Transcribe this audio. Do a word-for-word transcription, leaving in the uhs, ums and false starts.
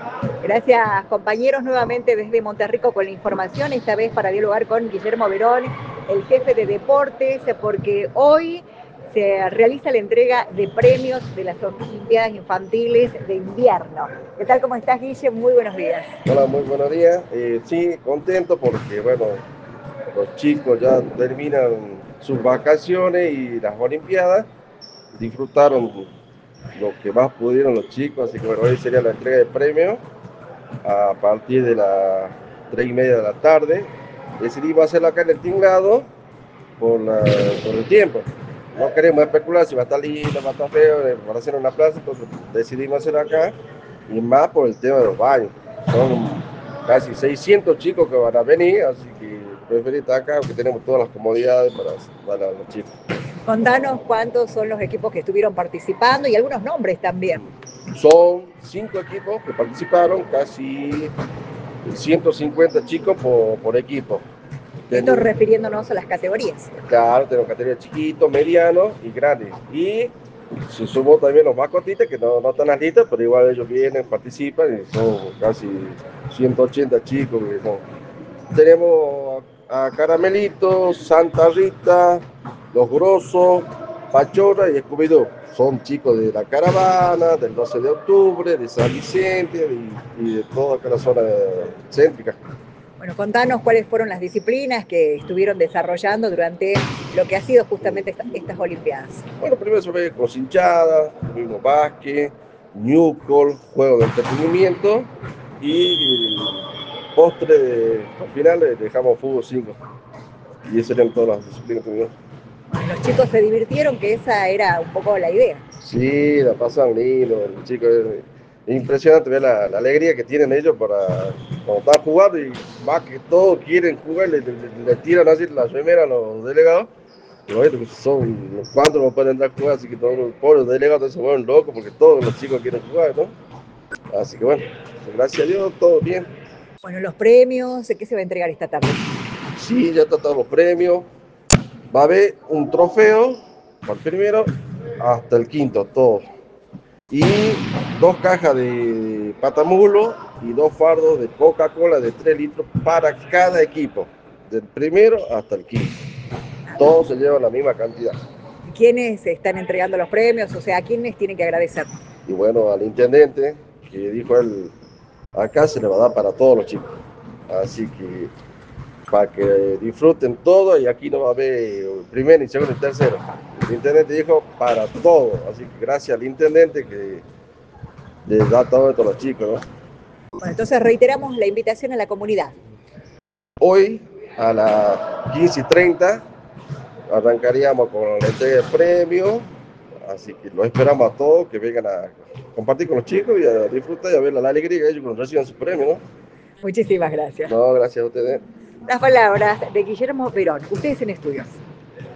Gracias, compañeros, nuevamente desde Monterrico con la información, esta vez para dialogar con Guillermo Verón, el jefe de deportes, porque hoy se realiza la entrega de premios de las Olimpiadas Infantiles de Invierno. ¿Qué tal? ¿Cómo estás, Guille? Muy buenos días. Hola, muy buenos días. Eh, sí, contento porque, bueno, los chicos ya terminan sus vacaciones y las Olimpiadas, disfrutaron lo que más pudieron los chicos, así que bueno, hoy sería la entrega de premios a partir de las tres y media de la tarde. Decidimos hacerlo acá en el tinglado por, la, por el tiempo. No queremos especular si va a estar lindo, va a estar feo, eh, para hacer una plaza, entonces decidimos hacerlo acá y más por el tema de los baños. Son casi seiscientos chicos que van a venir, así que preferí estar acá, porque tenemos todas las comodidades para dar a los chicos. Contanos cuántos son los equipos que estuvieron participando y algunos nombres también. Son cinco equipos que participaron, casi ciento cincuenta chicos por, por equipo. Esto Ten, refiriéndonos a las categorías. claro, tenemos categorías chiquitos, medianos y grandes. Y se sumó también los más cortitos, que no, no están listos, pero igual ellos vienen, participan y son casi ciento ochenta chicos que son. Tenemos a Caramelito, Santa Rita, Los Grosos, Pachora y Scooby-Doo. Son chicos de la caravana, del doce de octubre, de San Vicente y, y de toda aquella zona céntrica. Bueno, contanos cuáles fueron las disciplinas que estuvieron desarrollando durante lo que ha sido justamente esta, estas Olimpiadas. Bueno, primero se ve con cinchada, tuvimos básquet, newcall, juego de entretenimiento y el postre de, al final le dejamos fútbol cinco. Y esas eran todas las disciplinas que tuvimos. Bueno, los chicos se divirtieron, que esa era un poco la idea. Sí, la pasan lindo, el chico es, es impresionante ver la, la, alegría que tienen ellos para cuando están jugando y más que todo quieren jugar, le, le, le tiran así la remera a los delegados. Y bueno, son cuántos no pueden entrar a jugar, así que todos los pobres delegados se vuelven locos porque todos los chicos quieren jugar, ¿no? Así que bueno, gracias a Dios, todo bien. Bueno, los premios, ¿qué se va a entregar esta tarde? Sí, ya están todos los premios. Va a haber un trofeo por primero hasta el quinto, todo. Y dos cajas de patamulo y dos fardos de Coca-Cola de tres litros para cada equipo, del primero hasta el quinto. Todos se llevan la misma cantidad. ¿Quiénes están entregando los premios? O sea, ¿a quiénes tienen que agradecer? Y bueno, al intendente, que dijo él, acá se le va a dar para todos los chicos. Así que para que disfruten todo y aquí no va a haber primero, ni segundo, ni tercero. El intendente dijo para todo. Así que gracias al intendente que les da todo esto a los chicos, ¿no? Bueno, entonces reiteramos la invitación a la comunidad. Hoy a las quince y treinta arrancaríamos con la entrega de premios, así que los esperamos a todos que vengan a compartir con los chicos y a disfrutar y a ver la alegría que ellos cuando reciban su premio, ¿no? Muchísimas gracias. No, gracias a ustedes. Las palabras de Guillermo Verón. Ustedes en estudios.